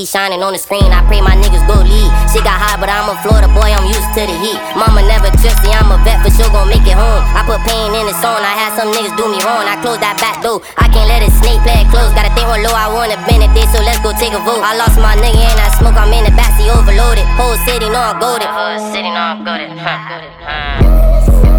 he shining on the screen. I pray my niggas go lead. Shit got hot, but I'm a Florida boy, I'm used to the heat. Mama never trusted, I'm a vet, for sure gon' make it home. I put pain in the song, I had some niggas do me wrong. I closed that back door, I can't let a snake play it close. Gotta think on low, I wanna bend it, so let's go take a vote. I lost my nigga and I smoke, I'm in the backseat overloaded. Whole city know I'm goated. Whole city know I'm goated.